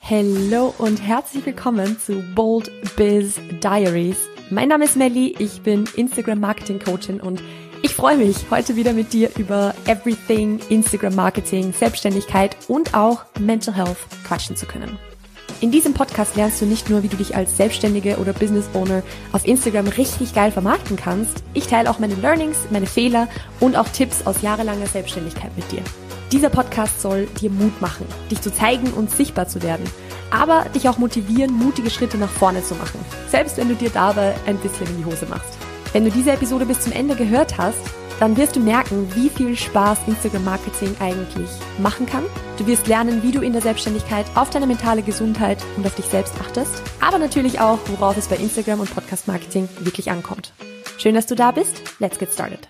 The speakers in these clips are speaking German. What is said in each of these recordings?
Hallo und herzlich willkommen zu Bold Biz Diaries. Mein Name ist Melli, ich bin Instagram Marketing Coachin und ich freue mich, heute wieder mit dir über Everything Instagram Marketing, Selbstständigkeit und auch Mental Health quatschen zu können. In diesem Podcast lernst du nicht nur, wie du dich als Selbstständige oder Business Owner auf Instagram richtig geil vermarkten kannst. Ich teile auch meine Learnings, meine Fehler und auch Tipps aus jahrelanger Selbstständigkeit mit dir. Dieser Podcast soll dir Mut machen, dich zu zeigen und sichtbar zu werden, aber dich auch motivieren, mutige Schritte nach vorne zu machen, selbst wenn du dir dabei ein bisschen in die Hose machst. Wenn du diese Episode bis zum Ende gehört hast, dann wirst du merken, wie viel Spaß Instagram-Marketing eigentlich machen kann. Du wirst lernen, wie du in der Selbstständigkeit auf deine mentale Gesundheit und auf dich selbst achtest, aber natürlich auch, worauf es bei Instagram und Podcast-Marketing wirklich ankommt. Schön, dass du da bist. Let's get started.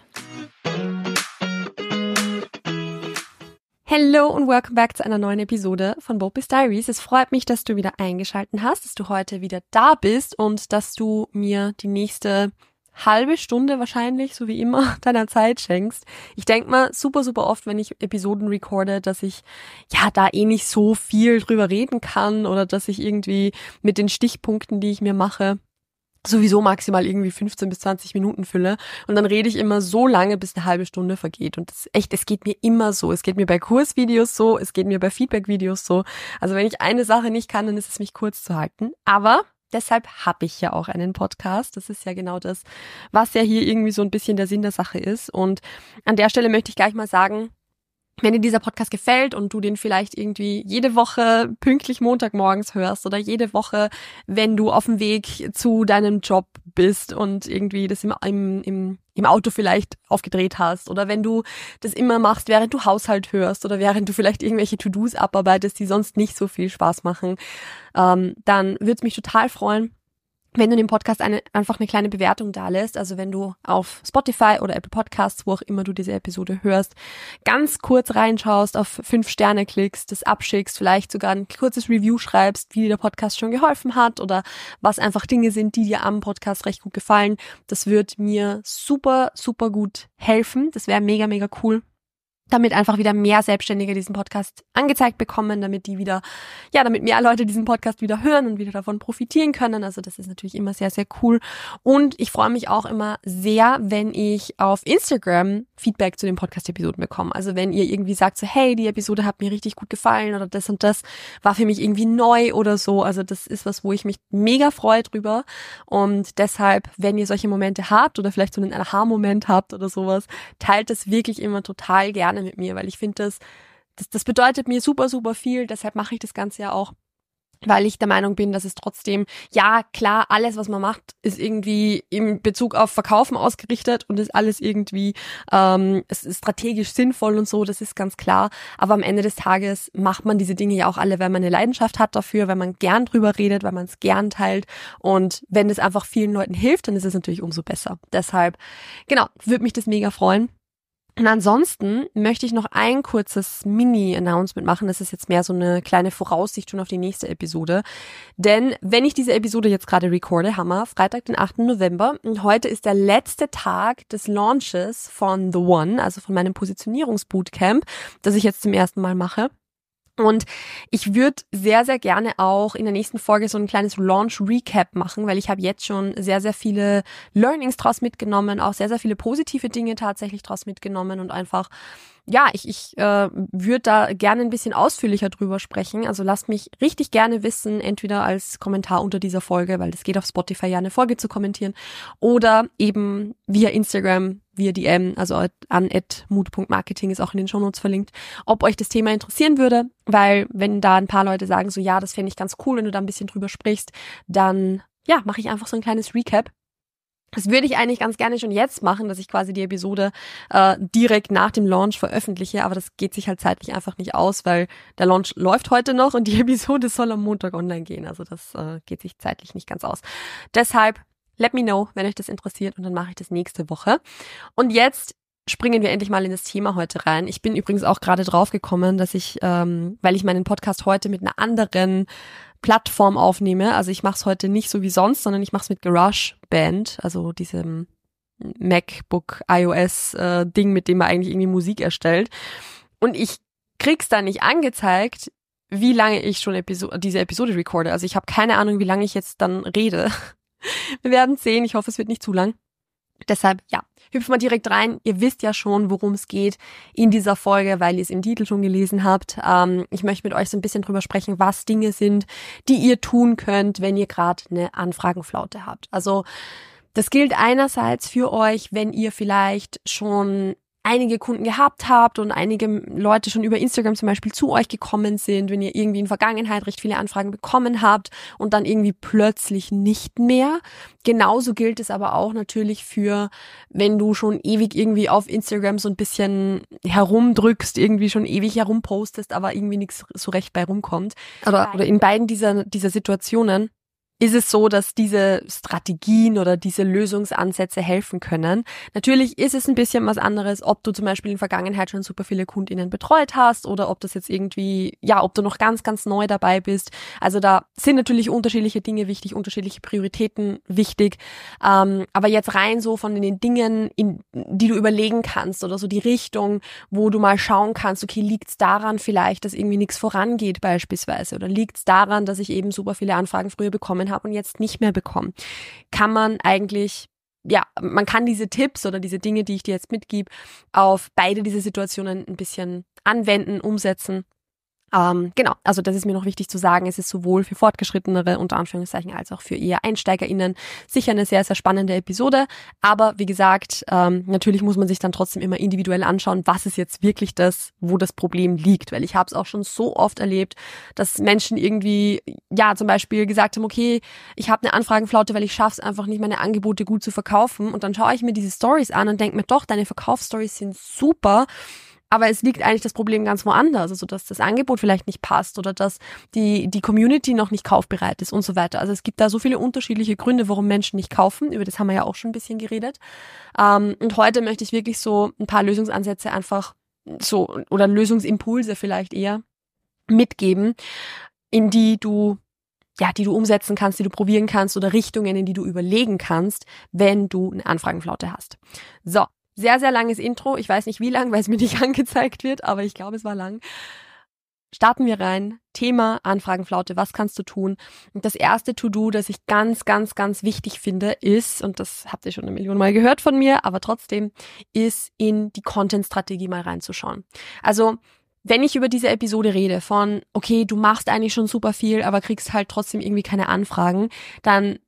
Hello und welcome back zu einer neuen Episode von Bold Biz Diaries. Es freut mich, dass du wieder eingeschaltet hast, dass du heute wieder da bist und dass du mir die nächste halbe Stunde wahrscheinlich, so wie immer, deiner Zeit schenkst. Ich denke mal super oft, wenn ich Episoden recorde, dass ich ja da nicht so viel drüber reden kann oder dass ich irgendwie mit den Stichpunkten, die ich mir mache, sowieso maximal irgendwie 15 bis 20 Minuten fülle und dann rede ich immer so lange, bis eine halbe Stunde vergeht und es geht mir immer so. Es geht mir bei Kursvideos so, es geht mir bei Feedback-Videos so. Also wenn ich eine Sache nicht kann, dann ist es mich kurz zu halten. Aber deshalb habe ich ja auch einen Podcast. Das ist ja genau das, was ja hier irgendwie so ein bisschen der Sinn der Sache ist. Und an der Stelle möchte ich gleich mal sagen, wenn dir dieser Podcast gefällt und du den vielleicht irgendwie jede Woche pünktlich Montagmorgens hörst oder jede Woche, wenn du auf dem Weg zu deinem Job bist und irgendwie das im Auto vielleicht aufgedreht hast oder wenn du das immer machst, während du Haushalt hörst oder während du vielleicht irgendwelche To-Dos abarbeitest, die sonst nicht so viel Spaß machen, dann würde es mich total freuen, wenn du dem Podcast einfach eine kleine Bewertung dalässt, also wenn du auf Spotify oder Apple Podcasts, wo auch immer du diese Episode hörst, ganz kurz reinschaust, auf 5 Sterne klickst, das abschickst, vielleicht sogar ein kurzes Review schreibst, wie dir der Podcast schon geholfen hat oder was einfach Dinge sind, die dir am Podcast recht gut gefallen. Das wird mir super gut helfen. Das wäre mega cool, damit einfach wieder mehr Selbstständige diesen Podcast angezeigt bekommen, damit mehr Leute diesen Podcast wieder hören und wieder davon profitieren können. Also das ist natürlich immer sehr cool. Und ich freue mich auch immer sehr, wenn ich auf Instagram Feedback zu den Podcast-Episoden bekomme. Also wenn ihr irgendwie sagt so, hey, die Episode hat mir richtig gut gefallen oder das und das war für mich irgendwie neu oder so. Also das ist was, wo ich mich mega freue drüber. Und deshalb, wenn ihr solche Momente habt oder vielleicht so einen Aha-Moment habt oder sowas, teilt es wirklich immer total gerne mit mir, weil ich finde, das bedeutet mir super viel, deshalb mache ich das Ganze ja auch, weil ich der Meinung bin, dass es trotzdem, ja klar, alles, was man macht, ist irgendwie in Bezug auf Verkaufen ausgerichtet und ist alles irgendwie es ist strategisch sinnvoll und so, das ist ganz klar, aber am Ende des Tages macht man diese Dinge ja auch alle, weil man eine Leidenschaft hat dafür, weil man gern drüber redet, weil man es gern teilt und wenn es einfach vielen Leuten hilft, dann ist es natürlich umso besser. Deshalb, genau, würde mich das mega freuen. Und ansonsten möchte ich noch ein kurzes Mini-Announcement machen. Das ist jetzt mehr so eine kleine Voraussicht schon auf die nächste Episode. Denn wenn ich diese Episode jetzt gerade recorde, haben wir Freitag, den 8. November. Und heute ist der letzte Tag des Launches von The One, also von meinem Positionierungsbootcamp, das ich jetzt zum ersten Mal mache. Und ich würde sehr gerne auch in der nächsten Folge so ein kleines Launch-Recap machen, weil ich habe jetzt schon sehr viele Learnings draus mitgenommen, auch sehr viele positive Dinge tatsächlich draus mitgenommen und einfach, ja, ich würde da gerne ein bisschen ausführlicher drüber sprechen. Also lasst mich richtig gerne wissen, entweder als Kommentar unter dieser Folge, weil das geht auf Spotify ja eine Folge zu kommentieren, oder eben via Instagram, via DM, also an @mood.marketing ist auch in den Shownotes verlinkt, ob euch das Thema interessieren würde, weil wenn da ein paar Leute sagen so, ja, das fände ich ganz cool, wenn du da ein bisschen drüber sprichst, dann ja, mache ich einfach so ein kleines Recap. Das würde ich eigentlich ganz gerne schon jetzt machen, dass ich quasi die Episode direkt nach dem Launch veröffentliche, aber das geht sich halt zeitlich einfach nicht aus, weil der Launch läuft heute noch und die Episode soll am Montag online gehen, also das geht sich zeitlich nicht ganz aus. Deshalb let me know, wenn euch das interessiert und dann mache ich das nächste Woche. Und jetzt springen wir endlich mal in das Thema heute rein. Ich bin übrigens auch gerade drauf gekommen, dass ich, weil ich meinen Podcast heute mit einer anderen Plattform aufnehme, also ich mache es heute nicht so wie sonst, sondern ich mache es mit GarageBand, also diesem MacBook iOS Ding, mit dem man eigentlich irgendwie Musik erstellt. Und ich krieg's da nicht angezeigt, wie lange ich schon diese Episode recorde. Also ich habe keine Ahnung, wie lange ich jetzt dann rede. Wir werden sehen. Ich hoffe, es wird nicht zu lang. Deshalb, ja, hüpfen wir direkt rein. Ihr wisst ja schon, worum es geht in dieser Folge, weil ihr es im Titel schon gelesen habt. Ich möchte mit euch so ein bisschen drüber sprechen, was Dinge sind, die ihr tun könnt, wenn ihr gerade eine Anfragenflaute habt. Also das gilt einerseits für euch, wenn ihr vielleicht schon einige Kunden gehabt habt und einige Leute schon über Instagram zum Beispiel zu euch gekommen sind, wenn ihr irgendwie in Vergangenheit recht viele Anfragen bekommen habt und dann irgendwie plötzlich nicht mehr. Genauso gilt es aber auch natürlich für, wenn du schon ewig irgendwie auf Instagram so ein bisschen herumdrückst, irgendwie schon ewig herumpostest, aber irgendwie nichts so recht bei rumkommt. Oder in beiden dieser Situationen ist es so, dass diese Strategien oder diese Lösungsansätze helfen können. Natürlich ist es ein bisschen was anderes, ob du zum Beispiel in der Vergangenheit schon super viele KundInnen betreut hast oder ob das jetzt irgendwie, ja, ob du noch ganz, ganz neu dabei bist. Also da sind natürlich unterschiedliche Dinge wichtig, unterschiedliche Prioritäten wichtig. Aber jetzt rein so von den Dingen, die du überlegen kannst oder so die Richtung, wo du mal schauen kannst, okay, liegt's daran vielleicht, dass irgendwie nichts vorangeht beispielsweise oder liegt's daran, dass ich eben super viele Anfragen früher bekommen habe und jetzt nicht mehr bekommen, kann man eigentlich, ja, man kann diese Tipps oder diese Dinge, die ich dir jetzt mitgebe, auf beide diese Situationen ein bisschen anwenden, umsetzen. Genau, also das ist mir noch wichtig zu sagen, es ist sowohl für Fortgeschrittenere, unter Anführungszeichen, als auch für eher EinsteigerInnen sicher eine sehr, sehr spannende Episode, aber wie gesagt, natürlich muss man sich dann trotzdem immer individuell anschauen, was ist jetzt wirklich das, wo das Problem liegt, weil ich habe es auch schon so oft erlebt, dass Menschen irgendwie, ja, zum Beispiel gesagt haben, okay, ich habe eine Anfragenflaute, weil ich schaffe es einfach nicht, meine Angebote gut zu verkaufen und dann schaue ich mir diese Stories an und denke mir, doch, deine Verkaufsstories sind super, aber es liegt eigentlich das Problem ganz woanders, also dass das Angebot vielleicht nicht passt oder dass die Community noch nicht kaufbereit ist und so weiter. Also es gibt da so viele unterschiedliche Gründe, warum Menschen nicht kaufen. Über das haben wir ja auch schon ein bisschen geredet. Und heute möchte ich wirklich so ein paar Lösungsansätze einfach so oder Lösungsimpulse vielleicht eher mitgeben, in die du umsetzen kannst, die du probieren kannst oder Richtungen, in die du überlegen kannst, wenn du eine Anfragenflaute hast. So. Sehr, sehr langes Intro. Ich weiß nicht wie lang, weil es mir nicht angezeigt wird, aber ich glaube, es war lang. Starten wir rein. Thema Anfragenflaute. Was kannst du tun? Und das erste To-Do, das ich ganz, ganz, ganz wichtig finde, ist, und das habt ihr schon 1 Million Mal gehört von mir, aber trotzdem, ist in die Content-Strategie mal reinzuschauen. Also, wenn ich über diese Episode rede von, okay, du machst eigentlich schon super viel, aber kriegst halt trotzdem irgendwie keine Anfragen, dann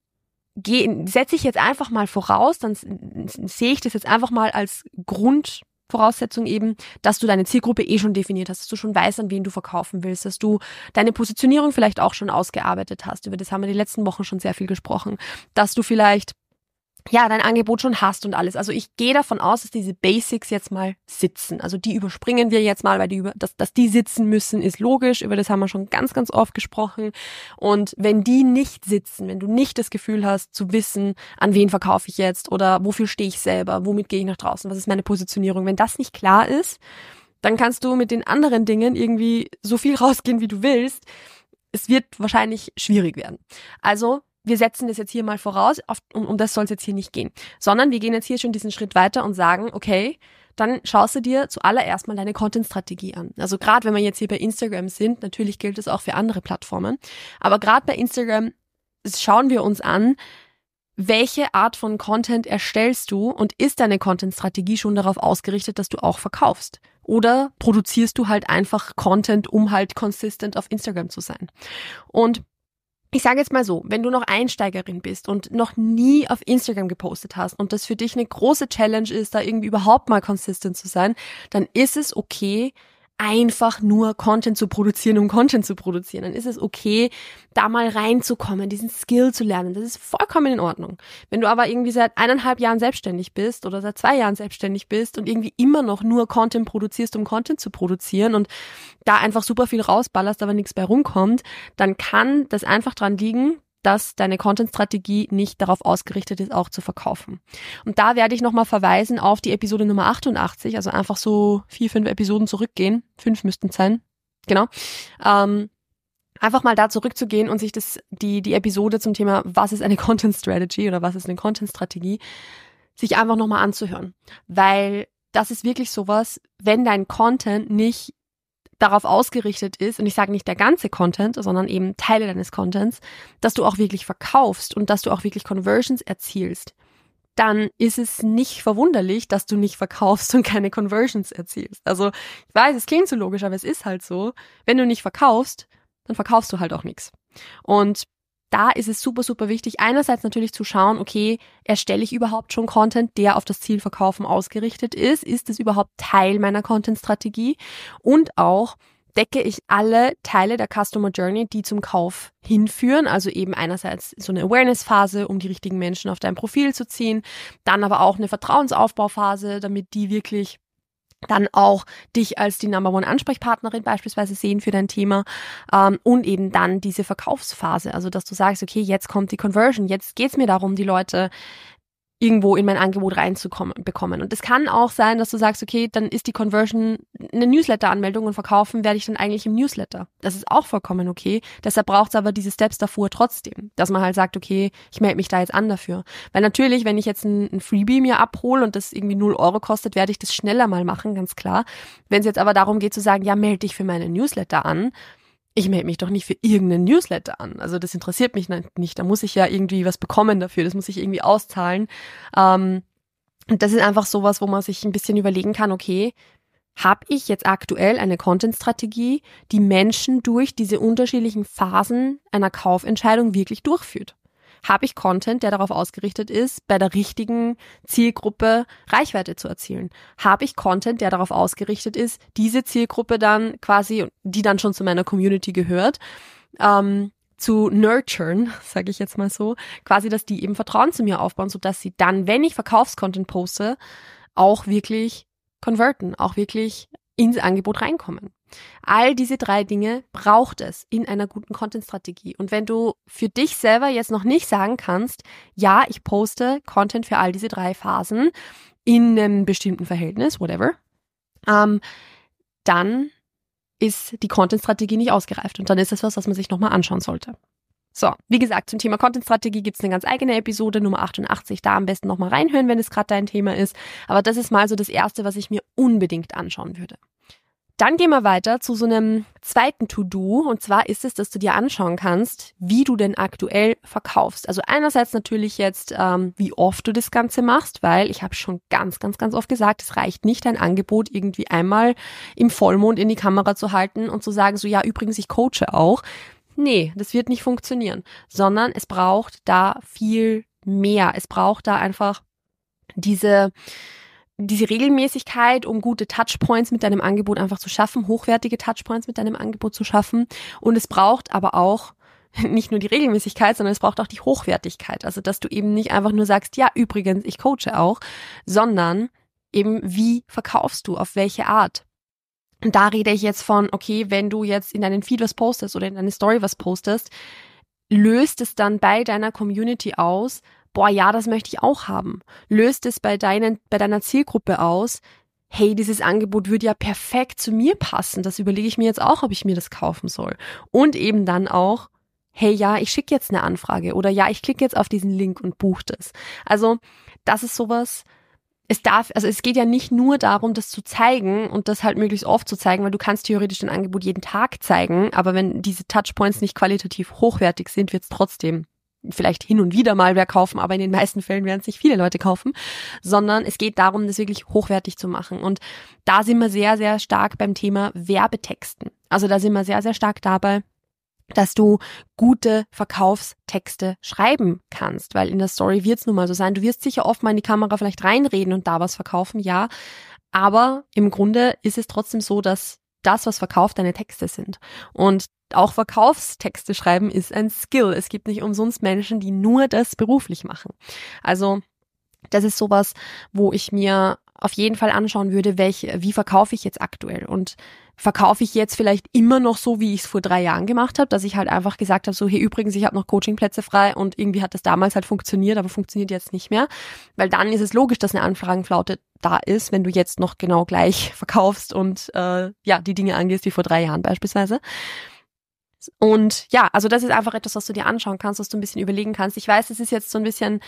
setze ich jetzt einfach mal voraus, dann sehe ich das jetzt einfach mal als Grundvoraussetzung eben, dass du deine Zielgruppe schon definiert hast, dass du schon weißt, an wen du verkaufen willst, dass du deine Positionierung vielleicht auch schon ausgearbeitet hast. Über das haben wir die letzten Wochen schon sehr viel gesprochen. Dass du vielleicht dein Angebot schon hast und alles. Also ich gehe davon aus, dass diese Basics jetzt mal sitzen. Also die überspringen wir jetzt mal, weil dass die sitzen müssen, ist logisch. Über das haben wir schon ganz, ganz oft gesprochen. Und wenn die nicht sitzen, wenn du nicht das Gefühl hast, zu wissen, an wen verkaufe ich jetzt oder wofür stehe ich selber, womit gehe ich nach draußen, was ist meine Positionierung, wenn das nicht klar ist, dann kannst du mit den anderen Dingen irgendwie so viel rausgehen, wie du willst. Es wird wahrscheinlich schwierig werden. Also wir setzen das jetzt hier mal voraus, um das soll es jetzt hier nicht gehen, sondern wir gehen jetzt hier schon diesen Schritt weiter und sagen, okay, dann schaust du dir zuallererst mal deine Content-Strategie an. Also gerade wenn wir jetzt hier bei Instagram sind, natürlich gilt es auch für andere Plattformen, aber gerade bei Instagram schauen wir uns an, welche Art von Content erstellst du und ist deine Content-Strategie schon darauf ausgerichtet, dass du auch verkaufst? Oder produzierst du halt einfach Content, um halt consistent auf Instagram zu sein? Und ich sage jetzt mal so, wenn du noch Einsteigerin bist und noch nie auf Instagram gepostet hast und das für dich eine große Challenge ist, da irgendwie überhaupt mal consistent zu sein, dann ist es okay, einfach nur Content zu produzieren, um Content zu produzieren. Dann ist es okay, da mal reinzukommen, diesen Skill zu lernen. Das ist vollkommen in Ordnung. Wenn du aber irgendwie seit 1,5 Jahren selbstständig bist oder seit 2 Jahren selbstständig bist und irgendwie immer noch nur Content produzierst, um Content zu produzieren und da einfach super viel rausballerst, aber nichts bei rumkommt, dann kann das einfach dran liegen, dass deine Content-Strategie nicht darauf ausgerichtet ist, auch zu verkaufen. Und da werde ich nochmal verweisen auf die Episode Nummer 88, also einfach so 4, 5 Episoden zurückgehen. 5 müssten es sein. Genau. Einfach mal da zurückzugehen und sich die Episode zum Thema, was ist eine Content-Strategy oder was ist eine Content-Strategie, sich einfach nochmal anzuhören. Weil das ist wirklich sowas, wenn dein Content nicht darauf ausgerichtet ist, und ich sage nicht der ganze Content, sondern eben Teile deines Contents, dass du auch wirklich verkaufst und dass du auch wirklich Conversions erzielst, dann ist es nicht verwunderlich, dass du nicht verkaufst und keine Conversions erzielst. Also ich weiß, es klingt so logisch, aber es ist halt so. Wenn du nicht verkaufst, dann verkaufst du halt auch nichts. Und da ist es super, super wichtig, einerseits natürlich zu schauen, okay, erstelle ich überhaupt schon Content, der auf das Ziel Verkaufen ausgerichtet ist? Ist es überhaupt Teil meiner Content-Strategie? Und auch, decke ich alle Teile der Customer Journey, die zum Kauf hinführen, also eben einerseits so eine Awareness-Phase, um die richtigen Menschen auf dein Profil zu ziehen, dann aber auch eine Vertrauensaufbauphase, damit die wirklich dann auch dich als die Number One Ansprechpartnerin beispielsweise sehen für dein Thema, und eben dann diese Verkaufsphase, also dass du sagst, okay, jetzt kommt die Conversion, jetzt geht's mir darum, die Leute irgendwo in mein Angebot bekommen. Und es kann auch sein, dass du sagst, okay, dann ist die Conversion eine Newsletter-Anmeldung und verkaufen werde ich dann eigentlich im Newsletter. Das ist auch vollkommen okay. Deshalb braucht es aber diese Steps davor trotzdem, dass man halt sagt, okay, ich melde mich da jetzt an dafür. Weil natürlich, wenn ich jetzt ein Freebie mir abhole und das irgendwie 0 Euro kostet, werde ich das schneller mal machen, ganz klar. Wenn es jetzt aber darum geht zu sagen, ja, melde dich für meine Newsletter an, ich melde mich doch nicht für irgendeinen Newsletter an. Also das interessiert mich nicht. Da muss ich ja irgendwie was bekommen dafür. Das muss ich irgendwie auszahlen. Und das ist einfach sowas, wo man sich ein bisschen überlegen kann, okay, habe ich jetzt aktuell eine Content-Strategie, die Menschen durch diese unterschiedlichen Phasen einer Kaufentscheidung wirklich durchführt? Habe ich Content, der darauf ausgerichtet ist, bei der richtigen Zielgruppe Reichweite zu erzielen? Habe ich Content, der darauf ausgerichtet ist, diese Zielgruppe dann quasi, die dann schon zu meiner Community gehört, zu nurturen, sage ich jetzt mal so, quasi, dass die eben Vertrauen zu mir aufbauen, sodass sie dann, wenn ich Verkaufscontent poste, auch wirklich converten, auch wirklich ins Angebot reinkommen. All diese 3 Dinge braucht es in einer guten Content-Strategie. Und wenn du für dich selber jetzt noch nicht sagen kannst, ja, ich poste Content für all diese 3 Phasen in einem bestimmten Verhältnis, whatever, dann ist die Content-Strategie nicht ausgereift. Und dann ist das was man sich nochmal anschauen sollte. So, wie gesagt, zum Thema Content-Strategie gibt's eine ganz eigene Episode, Nummer 88, da am besten nochmal reinhören, wenn es gerade dein Thema ist. Aber das ist mal so das Erste, was ich mir unbedingt anschauen würde. Dann gehen wir weiter zu so einem zweiten To-Do, und zwar ist es, dass du dir anschauen kannst, wie du denn aktuell verkaufst. Also einerseits natürlich jetzt, wie oft du das Ganze machst, weil ich habe schon ganz, ganz, ganz oft gesagt, es reicht nicht, dein Angebot irgendwie einmal im Vollmond in die Kamera zu halten und zu sagen, so ja, übrigens, ich coache auch. Nee, das wird nicht funktionieren, sondern es braucht da viel mehr. Es braucht da einfach diese Regelmäßigkeit, um gute Touchpoints mit deinem Angebot einfach zu schaffen, hochwertige Touchpoints mit deinem Angebot zu schaffen. Und es braucht aber auch nicht nur die Regelmäßigkeit, sondern es braucht auch die Hochwertigkeit. Also, dass du eben nicht einfach nur sagst, ja, übrigens, ich coache auch, sondern eben, wie verkaufst du, auf welche Art? Und da rede ich jetzt von, okay, wenn du jetzt in deinen Feed was postest oder in deine Story was postest, löst es dann bei deiner Community aus, boah, ja, das möchte ich auch haben. Löst es bei deiner Zielgruppe aus, hey, dieses Angebot würde ja perfekt zu mir passen. Das überlege ich mir jetzt auch, ob ich mir das kaufen soll. Und eben dann auch, hey, ja, ich schicke jetzt eine Anfrage oder ja, ich klicke jetzt auf diesen Link und buche das. Also, das ist sowas, es geht ja nicht nur darum, das zu zeigen und das halt möglichst oft zu zeigen, weil du kannst theoretisch dein Angebot jeden Tag zeigen, aber wenn diese Touchpoints nicht qualitativ hochwertig sind, wird es trotzdem vielleicht hin und wieder mal wer kaufen, aber in den meisten Fällen werden es nicht viele Leute kaufen, sondern es geht darum, das wirklich hochwertig zu machen. Und da sind wir sehr, sehr stark beim Thema Werbetexten. Also da sind wir sehr, sehr stark dabei, dass du gute Verkaufstexte schreiben kannst, weil in der Story wird es nun mal so sein, du wirst sicher oft mal in die Kamera vielleicht reinreden und da was verkaufen, ja, aber im Grunde ist es trotzdem so, dass das, was verkauft, deine Texte sind. Und auch Verkaufstexte schreiben ist ein Skill. Es gibt nicht umsonst Menschen, die nur das beruflich machen. Also das ist sowas, wo ich mir auf jeden Fall anschauen würde, wie verkaufe ich jetzt aktuell und verkaufe ich jetzt vielleicht immer noch so, wie ich es vor 3 Jahren gemacht habe, dass ich halt einfach gesagt habe, so hey, übrigens, ich habe noch Coachingplätze frei und irgendwie hat das damals halt funktioniert, aber funktioniert jetzt nicht mehr, weil dann ist es logisch, dass eine Anfragenflaute da ist, wenn du jetzt noch genau gleich verkaufst und die Dinge angehst wie vor 3 Jahren beispielsweise. Und ja, also das ist einfach etwas, was du dir anschauen kannst, was du ein bisschen überlegen kannst. Ich weiß, es ist jetzt so ein bisschen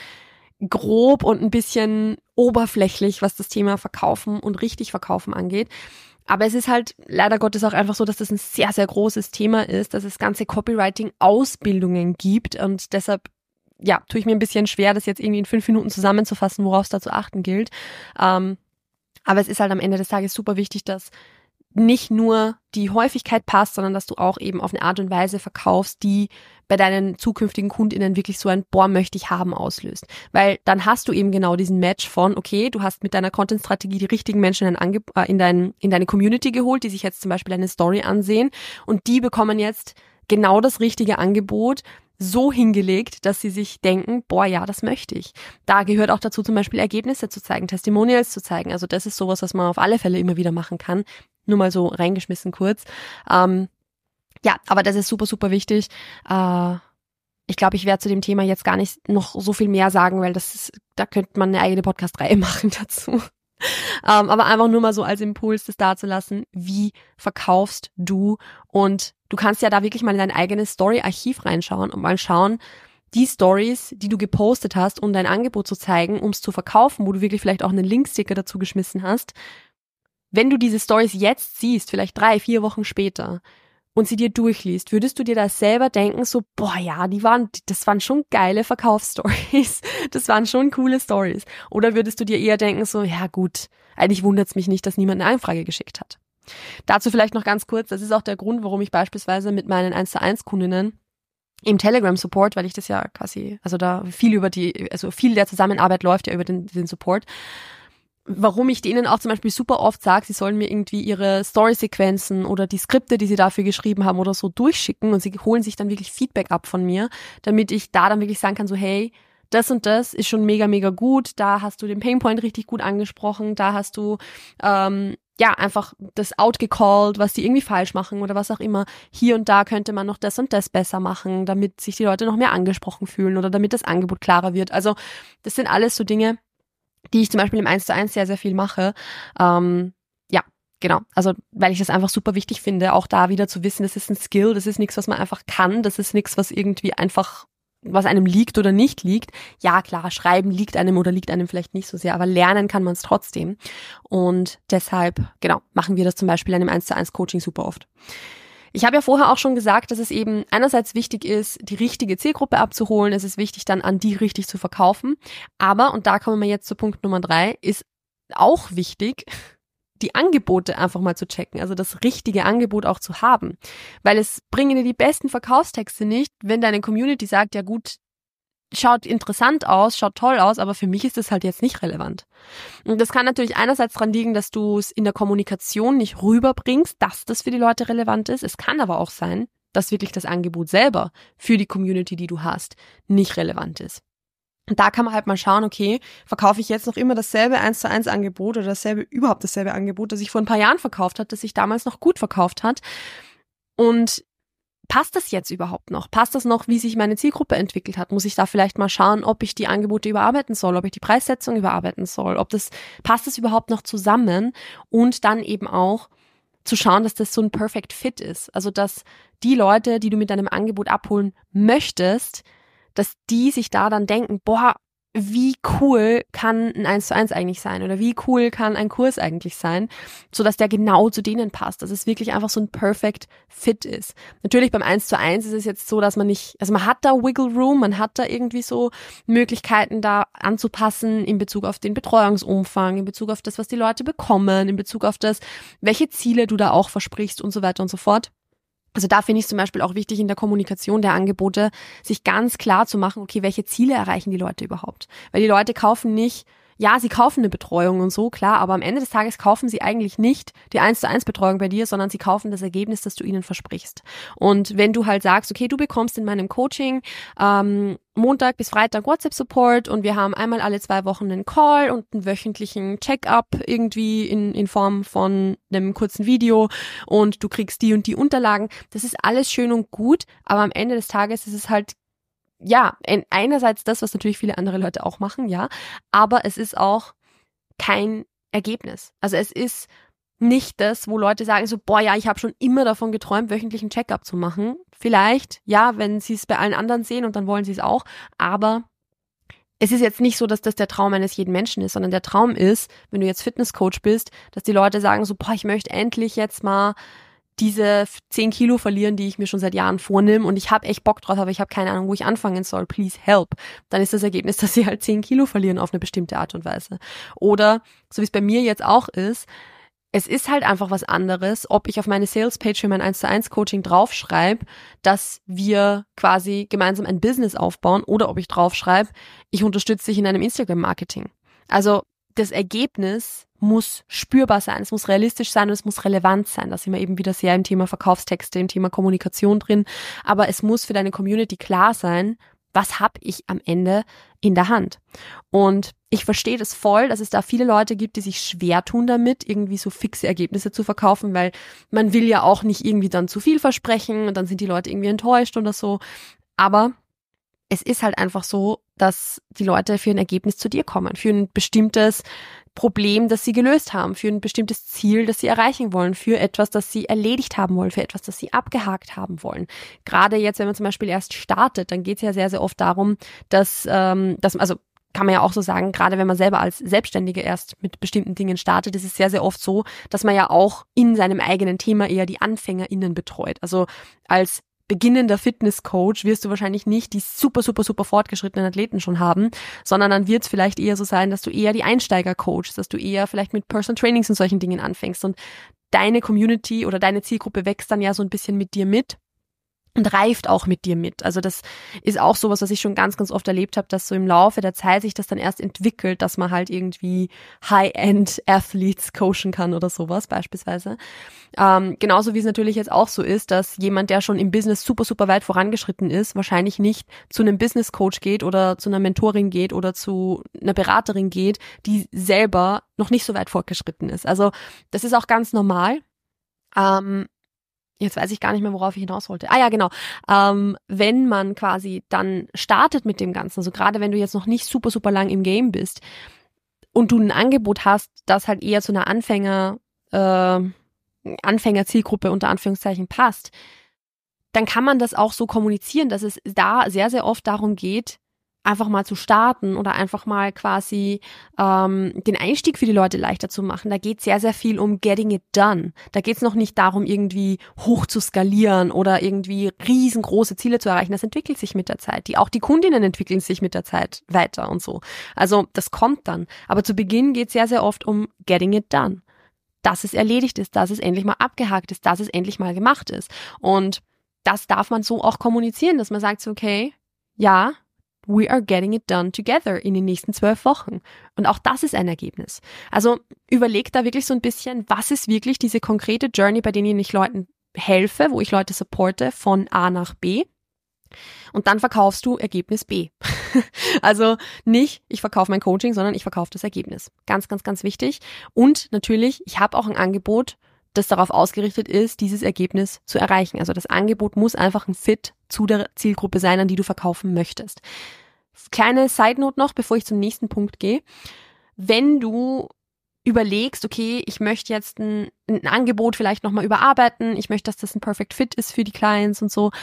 grob und ein bisschen oberflächlich, was das Thema Verkaufen und richtig Verkaufen angeht. Aber es ist halt leider Gottes auch einfach so, dass das ein sehr, sehr großes Thema ist, dass es ganze Copywriting-Ausbildungen gibt und deshalb, ja, tue ich mir ein bisschen schwer, das jetzt irgendwie in 5 Minuten zusammenzufassen, worauf es da zu achten gilt. Aber es ist halt am Ende des Tages super wichtig, dass nicht nur die Häufigkeit passt, sondern dass du auch eben auf eine Art und Weise verkaufst, die bei deinen zukünftigen KundInnen wirklich so ein Boah, möchte ich haben auslöst. Weil dann hast du eben genau diesen Match von, okay, du hast mit deiner Content-Strategie die richtigen Menschen in deine Community geholt, die sich jetzt zum Beispiel deine Story ansehen und die bekommen jetzt genau das richtige Angebot so hingelegt, dass sie sich denken, boah, ja, das möchte ich. Da gehört auch dazu, zum Beispiel Ergebnisse zu zeigen, Testimonials zu zeigen. Also das ist sowas, was man auf alle Fälle immer wieder machen kann. Nur mal so reingeschmissen kurz. Ja, aber das ist super, super wichtig. Ich glaube, ich werde zu dem Thema jetzt gar nicht noch so viel mehr sagen, weil da könnte man eine eigene Podcast-Reihe machen dazu. Aber einfach nur mal so als Impuls, das dazulassen, wie verkaufst du, und du kannst ja da wirklich mal in dein eigenes Story-Archiv reinschauen und mal schauen, die Stories, die du gepostet hast, um dein Angebot zu zeigen, um es zu verkaufen, wo du wirklich vielleicht auch einen Linksticker dazu geschmissen hast. Wenn du diese Stories jetzt siehst, vielleicht 3-4 Wochen später, und sie dir durchliest, würdest du dir da selber denken, so, boah, ja, das waren schon geile Verkaufsstories, das waren schon coole Stories. Oder würdest du dir eher denken, so, ja gut, eigentlich wundert's mich nicht, dass niemand eine Anfrage geschickt hat. Dazu vielleicht noch ganz kurz, das ist auch der Grund, warum ich beispielsweise mit meinen 1:1 Kundinnen im Telegram-Support, weil ich das ja quasi, also da viel der Zusammenarbeit läuft ja über den Support, warum ich denen auch zum Beispiel super oft sage, sie sollen mir irgendwie ihre Story-Sequenzen oder die Skripte, die sie dafür geschrieben haben oder so durchschicken, und sie holen sich dann wirklich Feedback ab von mir, damit ich da dann wirklich sagen kann, so hey, das und das ist schon mega, mega gut, da hast du den Painpoint richtig gut angesprochen, da hast du einfach das outgecallt, was die irgendwie falsch machen oder was auch immer. Hier und da könnte man noch das und das besser machen, damit sich die Leute noch mehr angesprochen fühlen oder damit das Angebot klarer wird. Also das sind alles so Dinge, die ich zum Beispiel im 1:1 sehr, sehr viel mache. Ja, genau. Also, weil ich das einfach super wichtig finde, auch da wieder zu wissen, das ist ein Skill, das ist nichts, was man einfach kann, das ist nichts, was irgendwie einfach, was einem liegt oder nicht liegt. Ja, klar, schreiben liegt einem oder liegt einem vielleicht nicht so sehr, aber lernen kann man es trotzdem. Und deshalb, genau, machen wir das zum Beispiel in einem 1:1 Coaching super oft. Ich habe ja vorher auch schon gesagt, dass es eben einerseits wichtig ist, die richtige Zielgruppe abzuholen. Es ist wichtig, dann an die richtig zu verkaufen. Aber, und da kommen wir jetzt zu Punkt Nummer 3, ist auch wichtig, die Angebote einfach mal zu checken. Also das richtige Angebot auch zu haben. Weil es bringen dir die besten Verkaufstexte nicht, wenn deine Community sagt, ja gut, schaut interessant aus, schaut toll aus, aber für mich ist das halt jetzt nicht relevant. Und das kann natürlich einerseits daran liegen, dass du es in der Kommunikation nicht rüberbringst, dass das für die Leute relevant ist. Es kann aber auch sein, dass wirklich das Angebot selber für die Community, die du hast, nicht relevant ist. Und da kann man halt mal schauen, okay, verkaufe ich jetzt noch immer dasselbe 1:1 Angebot oder überhaupt dasselbe Angebot, das ich vor ein paar Jahren verkauft hat, das sich damals noch gut verkauft hat, und passt das jetzt überhaupt noch? Passt das noch, wie sich meine Zielgruppe entwickelt hat? Muss ich da vielleicht mal schauen, ob ich die Angebote überarbeiten soll, ob ich die Preissetzung überarbeiten soll, passt das überhaupt noch zusammen? Und dann eben auch zu schauen, dass das so ein Perfect Fit ist. Also, dass die Leute, die du mit deinem Angebot abholen möchtest, dass die sich da dann denken, boah, wie cool kann ein 1:1 eigentlich sein oder wie cool kann ein Kurs eigentlich sein, so dass der genau zu denen passt, dass es wirklich einfach so ein Perfect Fit ist. Natürlich beim 1:1 ist es jetzt so, dass man hat da Wiggle Room, man hat da irgendwie so Möglichkeiten da anzupassen in Bezug auf den Betreuungsumfang, in Bezug auf das, was die Leute bekommen, in Bezug auf das, welche Ziele du da auch versprichst und so weiter und so fort. Also da finde ich es zum Beispiel auch wichtig, in der Kommunikation der Angebote sich ganz klar zu machen, okay, welche Ziele erreichen die Leute überhaupt? Weil die Leute kaufen nicht, ja, sie kaufen eine Betreuung und so, klar, aber am Ende des Tages kaufen sie eigentlich nicht die 1:1 Betreuung bei dir, sondern sie kaufen das Ergebnis, das du ihnen versprichst. Und wenn du halt sagst, okay, du bekommst in meinem Coaching Montag bis Freitag WhatsApp-Support und wir haben einmal alle 2 Wochen einen Call und einen wöchentlichen Check-up irgendwie in Form von einem kurzen Video und du kriegst die und die Unterlagen, das ist alles schön und gut, aber am Ende des Tages ist es halt, ja, einerseits das, was natürlich viele andere Leute auch machen, ja, aber es ist auch kein Ergebnis. Also es ist nicht das, wo Leute sagen so, boah, ja, ich habe schon immer davon geträumt, wöchentlichen Check-up zu machen. Vielleicht, ja, wenn sie es bei allen anderen sehen und dann wollen sie es auch, aber es ist jetzt nicht so, dass das der Traum eines jeden Menschen ist, sondern der Traum ist, wenn du jetzt Fitnesscoach bist, dass die Leute sagen so, boah, ich möchte endlich jetzt mal diese 10 Kilo verlieren, die ich mir schon seit Jahren vornehme und ich habe echt Bock drauf, aber ich habe keine Ahnung, wo ich anfangen soll. Please help. Dann ist das Ergebnis, dass sie halt 10 Kilo verlieren auf eine bestimmte Art und Weise. Oder, so wie es bei mir jetzt auch ist, es ist halt einfach was anderes, ob ich auf meine Sales-Page für mein 1:1 Coaching draufschreibe, dass wir quasi gemeinsam ein Business aufbauen oder ob ich draufschreibe, ich unterstütze dich in einem Instagram-Marketing. Also das Ergebnis muss spürbar sein, es muss realistisch sein und es muss relevant sein. Da sind wir eben wieder sehr im Thema Verkaufstexte, im Thema Kommunikation drin. Aber es muss für deine Community klar sein, was habe ich am Ende in der Hand? Und ich verstehe das voll, dass es da viele Leute gibt, die sich schwer tun damit, irgendwie so fixe Ergebnisse zu verkaufen, weil man will ja auch nicht irgendwie dann zu viel versprechen und dann sind die Leute irgendwie enttäuscht oder so. Aber es ist halt einfach so, dass die Leute für ein Ergebnis zu dir kommen, für ein bestimmtes Problem, das sie gelöst haben, für ein bestimmtes Ziel, das sie erreichen wollen, für etwas, das sie erledigt haben wollen, für etwas, das sie abgehakt haben wollen. Gerade jetzt, wenn man zum Beispiel erst startet, dann geht es ja sehr, sehr oft darum, dass also kann man ja auch so sagen, gerade wenn man selber als Selbstständige erst mit bestimmten Dingen startet, ist es sehr, sehr oft so, dass man ja auch in seinem eigenen Thema eher die AnfängerInnen betreut. Also als beginnender Fitnesscoach wirst du wahrscheinlich nicht die super, super, super fortgeschrittenen Athleten schon haben, sondern dann wird es vielleicht eher so sein, dass du eher die Einsteiger coachst, dass du eher vielleicht mit Personal Trainings und solchen Dingen anfängst und deine Community oder deine Zielgruppe wächst dann ja so ein bisschen mit dir mit und reift auch mit dir mit. Also das ist auch sowas, was ich schon ganz, ganz oft erlebt habe, dass so im Laufe der Zeit sich das dann erst entwickelt, dass man halt irgendwie High-End-Athletes coachen kann oder sowas beispielsweise. Genauso wie es natürlich jetzt auch so ist, dass jemand, der schon im Business super, super weit vorangeschritten ist, wahrscheinlich nicht zu einem Business-Coach geht oder zu einer Mentorin geht oder zu einer Beraterin geht, die selber noch nicht so weit fortgeschritten ist. Also das ist auch ganz normal. Jetzt weiß ich gar nicht mehr, worauf ich hinaus wollte. Ah ja, genau. Wenn man quasi dann startet mit dem Ganzen, also gerade wenn du jetzt noch nicht super, super lang im Game bist und du ein Angebot hast, das halt eher zu einer Anfängerzielgruppe unter Anführungszeichen passt, dann kann man das auch so kommunizieren, dass es da sehr, sehr oft darum geht, einfach mal zu starten oder einfach mal quasi den Einstieg für die Leute leichter zu machen. Da geht sehr, sehr viel um getting it done. Da geht es noch nicht darum, irgendwie hoch zu skalieren oder irgendwie riesengroße Ziele zu erreichen. Das entwickelt sich mit der Zeit. Auch die Kundinnen entwickeln sich mit der Zeit weiter und so. Also das kommt dann. Aber zu Beginn geht es sehr, sehr oft um getting it done. Dass es erledigt ist, dass es endlich mal abgehakt ist, dass es endlich mal gemacht ist. Und das darf man so auch kommunizieren, dass man sagt so, okay, ja, we are getting it done together in den nächsten 12 Wochen. Und auch das ist ein Ergebnis. Also überleg da wirklich so ein bisschen, was ist wirklich diese konkrete Journey, bei denen ich Leuten helfe, wo ich Leute supporte von A nach B. Und dann verkaufst du Ergebnis B. Also nicht, ich verkaufe mein Coaching, sondern ich verkaufe das Ergebnis. Ganz, ganz, ganz wichtig. Und natürlich, ich habe auch ein Angebot, das darauf ausgerichtet ist, dieses Ergebnis zu erreichen. Also das Angebot muss einfach ein Fit zu der Zielgruppe sein, an die du verkaufen möchtest. Kleine Side-Note noch, bevor ich zum nächsten Punkt gehe. Wenn du überlegst, okay, ich möchte jetzt ein Angebot vielleicht nochmal überarbeiten, ich möchte, dass das ein Perfect Fit ist für die Clients und so,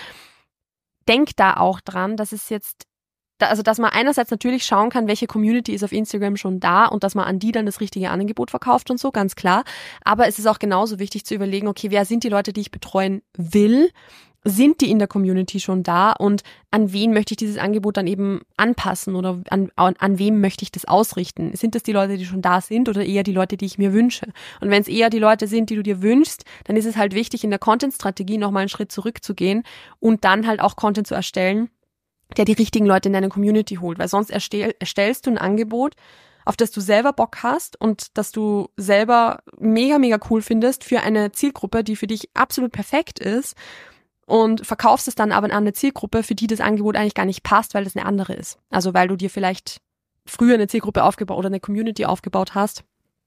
denk da auch dran, dass es jetzt also dass man einerseits natürlich schauen kann, welche Community ist auf Instagram schon da und dass man an die dann das richtige Angebot verkauft und so, ganz klar. Aber es ist auch genauso wichtig zu überlegen, okay, wer sind die Leute, die ich betreuen will? Sind die in der Community schon da und an wen möchte ich dieses Angebot dann eben anpassen oder an wem möchte ich das ausrichten? Sind das die Leute, die schon da sind oder eher die Leute, die ich mir wünsche? Und wenn es eher die Leute sind, die du dir wünschst, dann ist es halt wichtig, in der Content-Strategie nochmal einen Schritt zurückzugehen und dann halt auch Content zu erstellen, der die richtigen Leute in deine Community holt, weil sonst erstellst du ein Angebot, auf das du selber Bock hast und das du selber mega, mega cool findest für eine Zielgruppe, die für dich absolut perfekt ist und verkaufst es dann aber an eine Zielgruppe, für die das Angebot eigentlich gar nicht passt, weil das eine andere ist. Also weil du dir vielleicht früher eine Zielgruppe aufgebaut oder eine Community aufgebaut hast,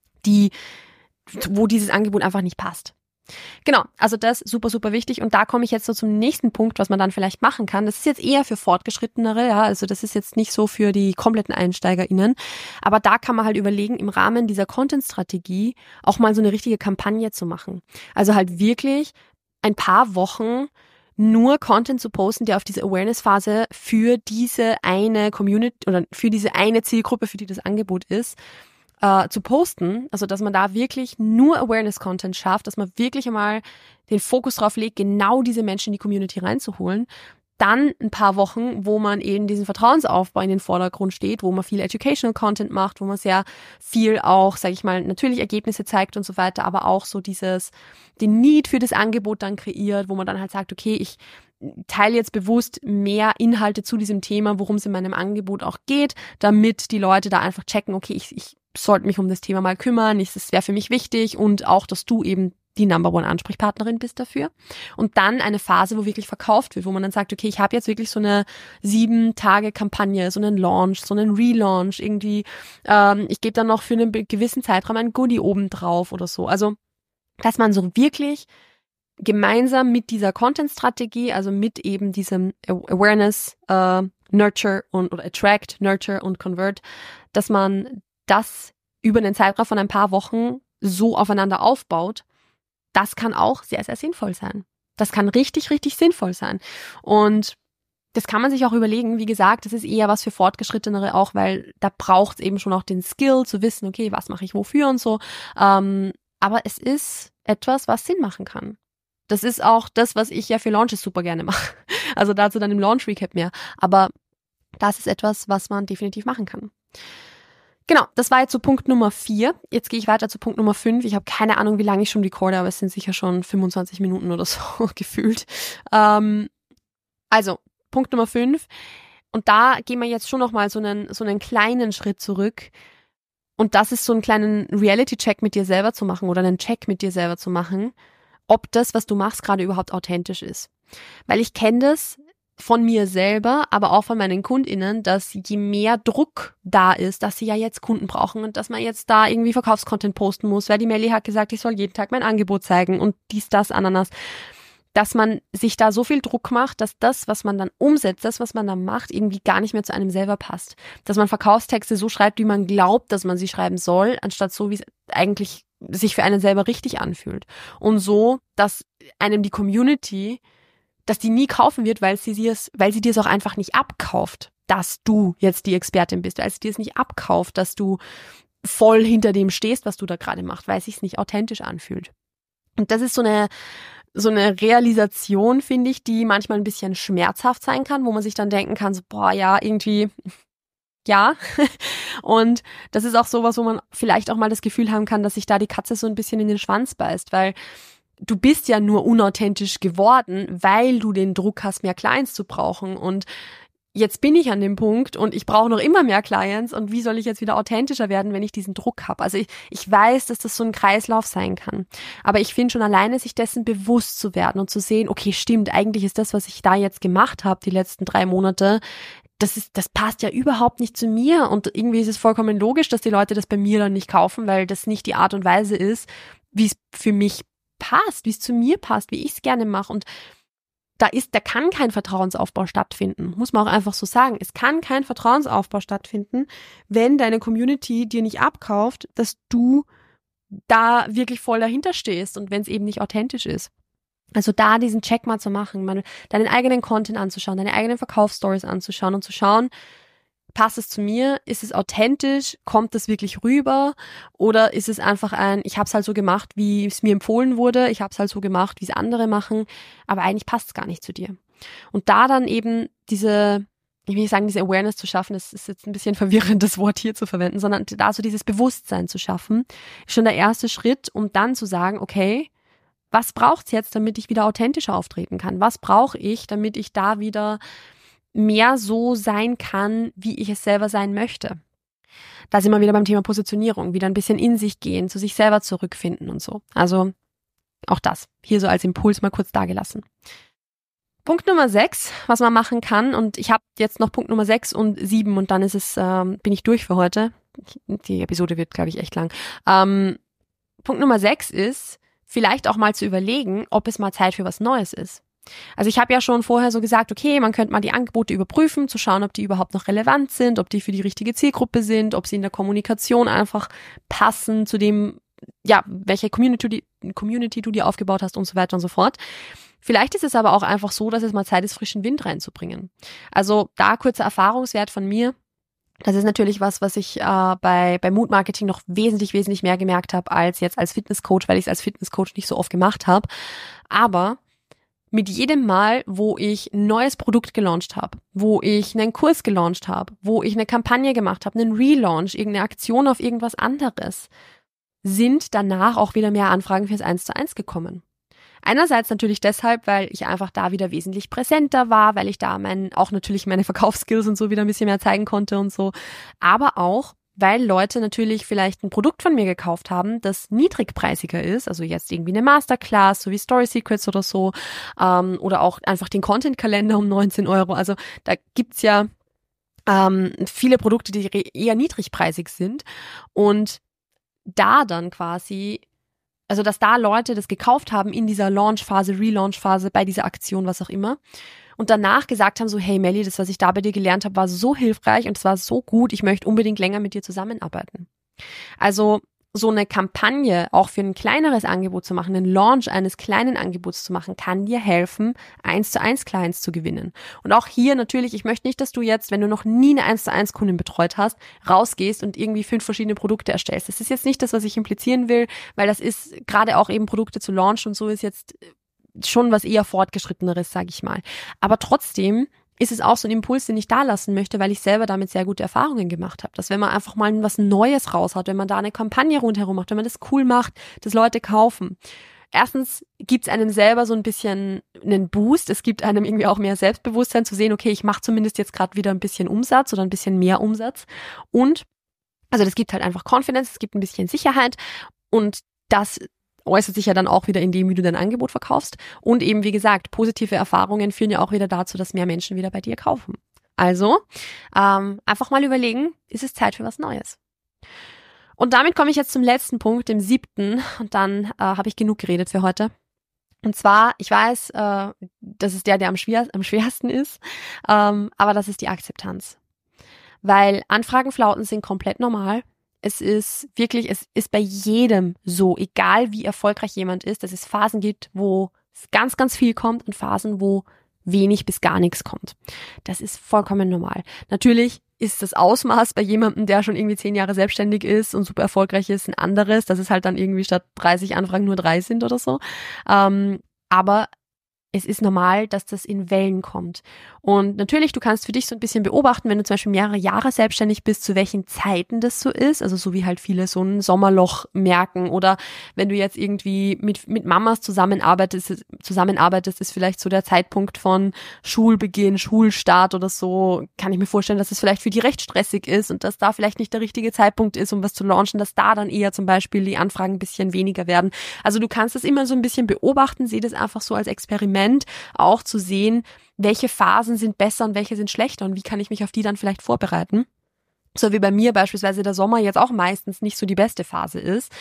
wo dieses Angebot einfach nicht passt. Genau, also das super, super wichtig und da komme ich jetzt so zum nächsten Punkt, was man dann vielleicht machen kann. Das ist jetzt eher für Fortgeschrittenere, ja, also das ist jetzt nicht so für die kompletten EinsteigerInnen, aber da kann man halt überlegen, im Rahmen dieser Content-Strategie auch mal so eine richtige Kampagne zu machen. Also halt wirklich ein paar Wochen nur Content zu posten, der auf diese Awareness-Phase für diese eine Community oder für diese eine Zielgruppe, für die das Angebot ist, zu posten. Also, dass man da wirklich nur Awareness-Content schafft, dass man wirklich einmal den Fokus drauf legt, genau diese Menschen in die Community reinzuholen. Dann ein paar Wochen, wo man eben diesen Vertrauensaufbau in den Vordergrund steht, wo man viel Educational Content macht, wo man sehr viel auch, sage ich mal, natürlich Ergebnisse zeigt und so weiter, aber auch so den Need für das Angebot dann kreiert, wo man dann halt sagt, okay, ich teile jetzt bewusst mehr Inhalte zu diesem Thema, worum es in meinem Angebot auch geht, damit die Leute da einfach checken, okay, ich sollte mich um das Thema mal kümmern, es wäre für mich wichtig und auch, dass du eben die Number-One-Ansprechpartnerin bist dafür. Und dann eine Phase, wo wirklich verkauft wird, wo man dann sagt, okay, ich habe jetzt wirklich so eine 7-Tage-Kampagne, so einen Launch, so einen Relaunch, irgendwie, ich gebe dann noch für einen gewissen Zeitraum ein Goodie oben drauf oder so. Also, dass man so wirklich gemeinsam mit dieser Content-Strategie, also mit eben diesem Awareness, Nurture oder Attract, Nurture und Convert, dass man das über einen Zeitraum von ein paar Wochen so aufeinander aufbaut, das kann auch sehr, sehr sinnvoll sein. Das kann richtig, richtig sinnvoll sein. Und das kann man sich auch überlegen. Wie gesagt, das ist eher was für Fortgeschrittenere auch, weil da braucht es eben schon auch den Skill zu wissen, okay, was mache ich wofür und so. Aber es ist etwas, was Sinn machen kann. Das ist auch das, was ich ja für Launches super gerne mache. Also dazu dann im Launch-Recap mehr. Aber das ist etwas, was man definitiv machen kann. Genau, das war jetzt so Punkt Nummer 4. Jetzt gehe ich weiter zu Punkt Nummer 5. Ich habe keine Ahnung, wie lange ich schon recorde, aber es sind sicher schon 25 Minuten oder so gefühlt. Also, Punkt Nummer 5. Und da gehen wir jetzt schon nochmal so einen kleinen Schritt zurück. Und das ist so einen kleinen Reality-Check mit dir selber zu machen oder einen Check mit dir selber zu machen, ob das, was du machst, gerade überhaupt authentisch ist. Weil ich kenne das von mir selber, aber auch von meinen KundInnen, dass je mehr Druck da ist, dass sie ja jetzt Kunden brauchen und dass man jetzt da irgendwie Verkaufscontent posten muss, weil die Melli hat gesagt, ich soll jeden Tag mein Angebot zeigen und dies, das, Ananas, dass man sich da so viel Druck macht, dass das, was man dann umsetzt, das, was man dann macht, irgendwie gar nicht mehr zu einem selber passt. Dass man Verkaufstexte so schreibt, wie man glaubt, dass man sie schreiben soll, anstatt so, wie es eigentlich sich für einen selber richtig anfühlt. Und so, dass einem die Community, dass die nie kaufen wird, weil sie dir es auch einfach nicht abkauft, dass du jetzt die Expertin bist, weil sie dir es nicht abkauft, dass du voll hinter dem stehst, was du da gerade machst, weil es sich nicht authentisch anfühlt. Und das ist so eine Realisation, finde ich, die manchmal ein bisschen schmerzhaft sein kann, wo man sich dann denken kann, so, boah, ja, irgendwie, ja. Und das ist auch sowas, wo man vielleicht auch mal das Gefühl haben kann, dass sich da die Katze so ein bisschen in den Schwanz beißt, weil du bist ja nur unauthentisch geworden, weil du den Druck hast, mehr Clients zu brauchen. Und jetzt bin ich an dem Punkt und ich brauche noch immer mehr Clients. Und wie soll ich jetzt wieder authentischer werden, wenn ich diesen Druck habe? Also ich weiß, dass das so ein Kreislauf sein kann. Aber ich finde schon alleine, sich dessen bewusst zu werden und zu sehen, okay, stimmt, eigentlich ist das, was ich da jetzt gemacht habe, die letzten 3 Monate, das passt ja überhaupt nicht zu mir. Und irgendwie ist es vollkommen logisch, dass die Leute das bei mir dann nicht kaufen, weil das nicht die Art und Weise ist, wie es für mich passt, wie es zu mir passt, wie ich es gerne mache. Und da kann kein Vertrauensaufbau stattfinden. Muss man auch einfach so sagen. Es kann kein Vertrauensaufbau stattfinden, wenn deine Community dir nicht abkauft, dass du da wirklich voll dahinter stehst und wenn es eben nicht authentisch ist. Also da diesen Check mal zu machen, deinen eigenen Content anzuschauen, deine eigenen Verkaufsstories anzuschauen und zu schauen, passt es zu mir? Ist es authentisch? Kommt es wirklich rüber? Oder ist es einfach ich habe es halt so gemacht, wie es mir empfohlen wurde. Ich habe es halt so gemacht, wie es andere machen. Aber eigentlich passt es gar nicht zu dir. Und da dann eben ich will nicht sagen, diese Awareness zu schaffen, das ist jetzt ein bisschen verwirrend, das Wort hier zu verwenden, sondern da so dieses Bewusstsein zu schaffen, ist schon der erste Schritt, um dann zu sagen, okay, was braucht's jetzt, damit ich wieder authentischer auftreten kann? Was brauche ich, damit ich da wieder mehr so sein kann, wie ich es selber sein möchte? Da sind wir wieder beim Thema Positionierung, wieder ein bisschen in sich gehen, zu sich selber zurückfinden und so. Also auch das hier so als Impuls mal kurz dagelassen. Punkt Nummer 6, was man machen kann, und ich habe jetzt noch Punkt Nummer 6 und 7 und dann bin ich durch für heute. Die Episode wird, glaube ich, echt lang. Punkt Nummer 6 ist, vielleicht auch mal zu überlegen, ob es mal Zeit für was Neues ist. Also ich habe ja schon vorher so gesagt, okay, man könnte mal die Angebote überprüfen, zu schauen, ob die überhaupt noch relevant sind, ob die für die richtige Zielgruppe sind, ob sie in der Kommunikation einfach passen zu dem, ja, welche Community du dir aufgebaut hast und so weiter und so fort. Vielleicht ist es aber auch einfach so, dass es mal Zeit ist, frischen Wind reinzubringen. Also da kurzer Erfahrungswert von mir. Das ist natürlich was ich bei Mood Marketing noch wesentlich mehr gemerkt habe als jetzt als Fitnesscoach, weil ich es als Fitnesscoach nicht so oft gemacht habe. Aber mit jedem Mal, wo ich ein neues Produkt gelauncht habe, wo ich einen Kurs gelauncht habe, wo ich eine Kampagne gemacht habe, einen Relaunch, irgendeine Aktion auf irgendwas anderes, sind danach auch wieder mehr Anfragen fürs 1:1 gekommen. Einerseits natürlich deshalb, weil ich einfach da wieder wesentlich präsenter war, weil ich da auch natürlich meine Verkaufsskills und so wieder ein bisschen mehr zeigen konnte und so. Aber auch, weil Leute natürlich vielleicht ein Produkt von mir gekauft haben, das niedrigpreisiger ist, also jetzt irgendwie eine Masterclass, so wie Story Secrets oder so, oder auch einfach den Content-Kalender um 19 Euro. Also da gibt's ja viele Produkte, die eher niedrigpreisig sind und da dann quasi, also dass da Leute das gekauft haben in dieser Launchphase, Relaunchphase, bei dieser Aktion, was auch immer. Und danach gesagt haben so, hey Melli, das, was ich da bei dir gelernt habe, war so hilfreich und es war so gut, ich möchte unbedingt länger mit dir zusammenarbeiten. Also so eine Kampagne auch für ein kleineres Angebot zu machen, einen Launch eines kleinen Angebots zu machen, kann dir helfen, 1:1 Clients zu gewinnen. Und auch hier natürlich, ich möchte nicht, dass du jetzt, wenn du noch nie eine 1:1 Kundin betreut hast, rausgehst und irgendwie 5 verschiedene Produkte erstellst. Das ist jetzt nicht das, was ich implizieren will, weil das ist gerade auch eben Produkte zu launchen und so ist jetzt schon was eher Fortgeschritteneres, sage ich mal. Aber trotzdem ist es auch so ein Impuls, den ich da lassen möchte, weil ich selber damit sehr gute Erfahrungen gemacht habe. Dass wenn man einfach mal was Neues raushaut, wenn man da eine Kampagne rundherum macht, wenn man das cool macht, dass Leute kaufen. Erstens gibt es einem selber so ein bisschen einen Boost. Es gibt einem irgendwie auch mehr Selbstbewusstsein zu sehen, okay, ich mache zumindest jetzt gerade wieder ein bisschen Umsatz oder ein bisschen mehr Umsatz. Und also das gibt halt einfach Confidence, es gibt ein bisschen Sicherheit und das äußert sich ja dann auch wieder in dem, wie du dein Angebot verkaufst. Und eben, wie gesagt, positive Erfahrungen führen ja auch wieder dazu, dass mehr Menschen wieder bei dir kaufen. Also einfach mal überlegen, ist es Zeit für was Neues? Und damit komme ich jetzt zum letzten Punkt, dem 7. Und dann habe ich genug geredet für heute. Und zwar, ich weiß, das ist der am schwersten ist, aber das ist die Akzeptanz. Weil Anfragenflauten sind komplett normal. Es ist bei jedem so, egal wie erfolgreich jemand ist, dass es Phasen gibt, wo ganz, ganz viel kommt und Phasen, wo wenig bis gar nichts kommt. Das ist vollkommen normal. Natürlich ist das Ausmaß bei jemandem, der schon irgendwie 10 Jahre selbstständig ist und super erfolgreich ist, ein anderes, dass es halt dann irgendwie statt 30 Anfragen nur 3 sind oder so. Aber es ist normal, dass das in Wellen kommt. Und natürlich, du kannst für dich so ein bisschen beobachten, wenn du zum Beispiel mehrere Jahre selbstständig bist, zu welchen Zeiten das so ist. Also so wie halt viele so ein Sommerloch merken. Oder wenn du jetzt irgendwie mit Mamas zusammenarbeitest, ist vielleicht so der Zeitpunkt von Schulbeginn, Schulstart oder so. Kann ich mir vorstellen, dass es vielleicht für die recht stressig ist und dass da vielleicht nicht der richtige Zeitpunkt ist, um was zu launchen, dass da dann eher zum Beispiel die Anfragen ein bisschen weniger werden. Also du kannst das immer so ein bisschen beobachten, sehe das einfach so als Experiment, auch zu sehen, welche Phasen sind besser und welche sind schlechter und wie kann ich mich auf die dann vielleicht vorbereiten. So wie bei mir beispielsweise der Sommer jetzt auch meistens nicht so die beste Phase ist.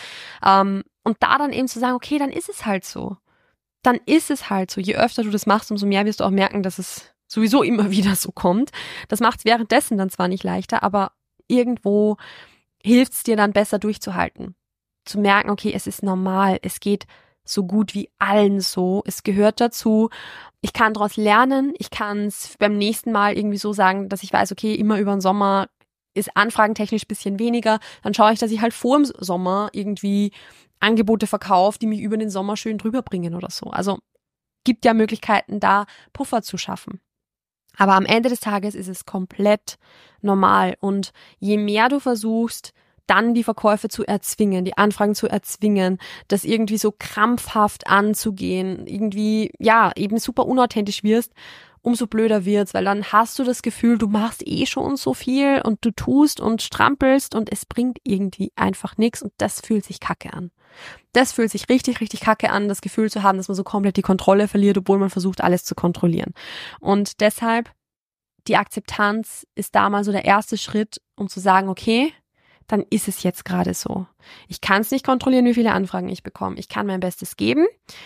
Und da dann eben zu sagen, okay, dann ist es halt so. Dann ist es halt so. Je öfter du das machst, umso mehr wirst du auch merken, dass es sowieso immer wieder so kommt. Das macht es währenddessen dann zwar nicht leichter, aber irgendwo hilft es dir dann besser durchzuhalten. Zu merken, okay, es ist normal, es geht so gut wie allen so. Es gehört dazu. Ich kann daraus lernen. Ich kann es beim nächsten Mal irgendwie so sagen, dass ich weiß, okay, immer über den Sommer ist anfragentechnisch ein bisschen weniger. Dann schaue ich, dass ich halt vor dem Sommer irgendwie Angebote verkaufe, die mich über den Sommer schön drüber bringen oder so. Also gibt ja Möglichkeiten, da Puffer zu schaffen. Aber am Ende des Tages ist es komplett normal. Und je mehr du versuchst, dann die Verkäufe zu erzwingen, die Anfragen zu erzwingen, das irgendwie so krampfhaft anzugehen, irgendwie, ja, eben super unauthentisch wirst, umso blöder wird's, weil dann hast du das Gefühl, du machst eh schon so viel und du tust und strampelst und es bringt irgendwie einfach nichts und das fühlt sich kacke an. Das fühlt sich richtig, richtig kacke an, das Gefühl zu haben, dass man so komplett die Kontrolle verliert, obwohl man versucht, alles zu kontrollieren. Und deshalb, die Akzeptanz ist da mal so der erste Schritt, um zu sagen, okay, dann ist es jetzt gerade so. Ich kann es nicht kontrollieren, wie viele Anfragen ich bekomme. Ich kann mein Bestes geben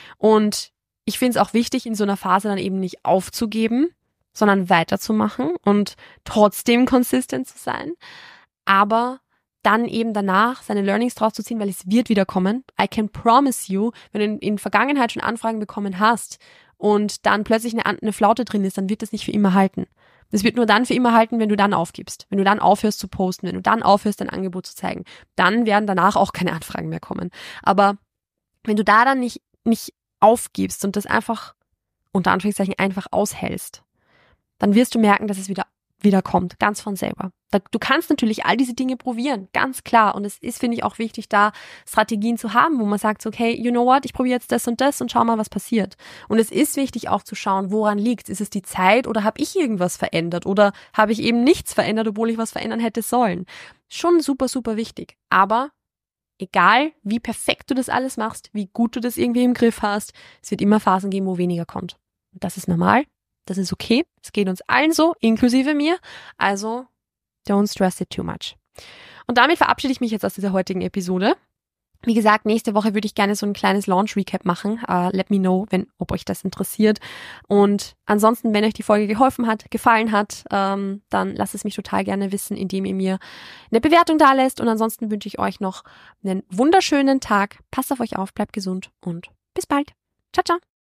und ich finde es auch wichtig, in so einer Phase dann eben nicht aufzugeben, sondern weiterzumachen und trotzdem consistent zu sein, aber dann eben danach seine Learnings draus zu ziehen, weil es wird wieder kommen. I can promise you, wenn du in Vergangenheit schon Anfragen bekommen hast und dann plötzlich eine Flaute drin ist, dann wird das nicht für immer halten. Das wird nur dann für immer halten, wenn du dann aufgibst, wenn du dann aufhörst zu posten, wenn du dann aufhörst, dein Angebot zu zeigen. Dann werden danach auch keine Anfragen mehr kommen. Aber wenn du da dann nicht aufgibst und das einfach, unter Anführungszeichen, einfach aushältst, dann wirst du merken, dass es wieder kommt, ganz von selber. Du kannst natürlich all diese Dinge probieren, ganz klar. Und es ist, finde ich, auch wichtig, da Strategien zu haben, wo man sagt, so, okay, you know what, ich probiere jetzt das und schau mal, was passiert. Und es ist wichtig auch zu schauen, woran liegt es? Ist es die Zeit oder habe ich irgendwas verändert oder habe ich eben nichts verändert, obwohl ich was verändern hätte sollen? Schon super, super wichtig. Aber egal, wie perfekt du das alles machst, wie gut du das irgendwie im Griff hast, es wird immer Phasen geben, wo weniger kommt. Und das ist normal. Das ist okay. Es geht uns allen so, inklusive mir. Also, don't stress it too much. Und damit verabschiede ich mich jetzt aus dieser heutigen Episode. Wie gesagt, nächste Woche würde ich gerne so ein kleines Launch-Recap machen. Let me know, ob euch das interessiert. Und ansonsten, wenn euch die Folge gefallen hat, dann lasst es mich total gerne wissen, indem ihr mir eine Bewertung dalässt. Und ansonsten wünsche ich euch noch einen wunderschönen Tag. Passt auf euch auf, bleibt gesund und bis bald. Ciao, ciao.